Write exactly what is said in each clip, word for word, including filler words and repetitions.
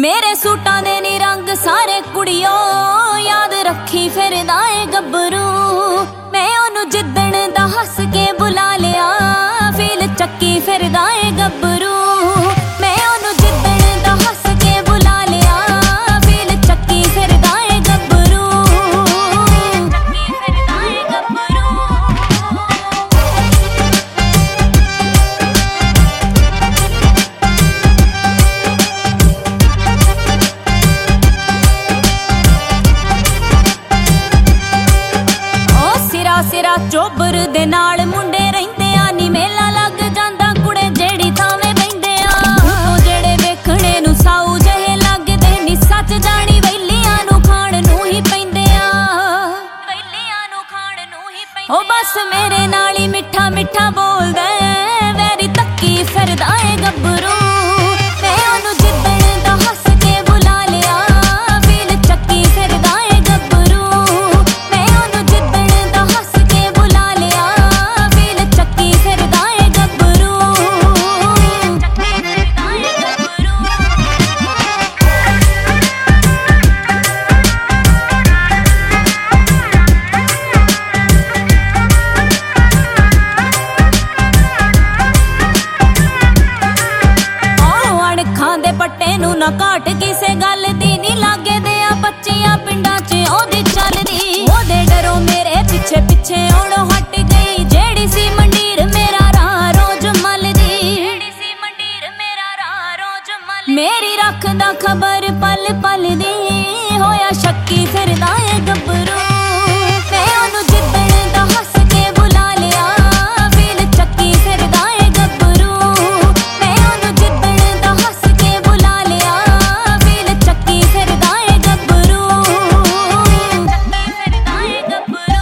मेरे सूटां दे नी रंग सारे कुड़ियो याद रखी फिरदा ए गब्बरू। मैं ओनू जिद्दण दा हस के बुला लिया फील चक्की फिरदा ए गब्बरू। मैं ओनू जिद्दण दा हस के बुला लिया फील चक्की फिरदा ए गब्बरू। चक्की फिरदा ए गब्बरू। सिरा चोबर दे नाल मुंडे रहिंदे आ नी मेला लग जांदा कुड़े जेड़ी थावें बहिंदे आ। तो जेड़े वेखणे नू साऊ जहे लगदे नी सच जानी वैलियां नू खाण नू ही पैंदे आ। वैलियां नू खाण नू ही पैंदे ओ बस मेरे नाल ही मिठा मिठा बोलदा वैरी तक्की फिरदा ए गब्बरू। मैं ओनू जिद्दण दा हस के बुला लिया फील चक्की फिरदा ए गब्बरू। मैं ओनू जिद्दण दा हस के बुला लिया फील चक्की फिरदा ए गब्बरू। चक्की फिरदा ए गब्बरू। खांदे पट्टे नू ना घाट किसे गल दी नी लागे दे आ बच्चियां पिंडां च ओदी चलदी। ओदे डरो मेरे पिछे पिछे ओड़ हट गई जेड़ी सी मंडीर मेरा राह रोज मलदी। जेड़ी सी मंडीर मेरा राह रोज मलदी। मेरी रखदा खबर पल पल दी होया शक्की फिरदा ए गब्बरू। मैं ओनू जिद्दण दा हस के बुला लिया फील चक्की फिरदा ए गब्बरू। मैं ओनू जिद्दण दा हस के बुला लिया फील चक्की फिरदा ए गब्बरू। चक्की फिरदा ए गब्बरू।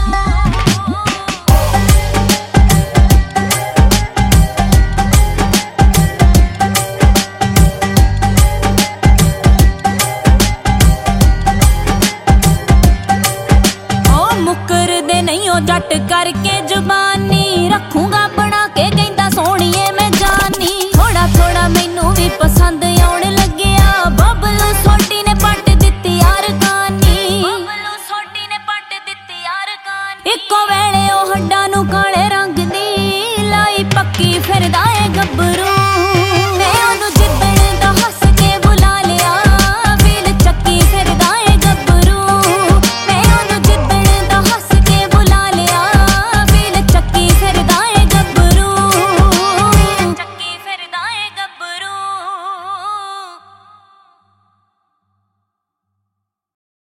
मुकर दे नहीं हो जट करके जुबानी रखूंगा बना के कहंदा सोहणीए मैं जानी। थोड़ा थोड़ा मैनू भी पसंद आउण लग्या बबलू सोटी ने पट दित्ती यार कहानी। बबलू सोटी ने पट दित्ती यार कहानी। इक्को वेले ओ हड्डां नू काले रंग दी लाई पक्की फिरदा ए गब्बरू।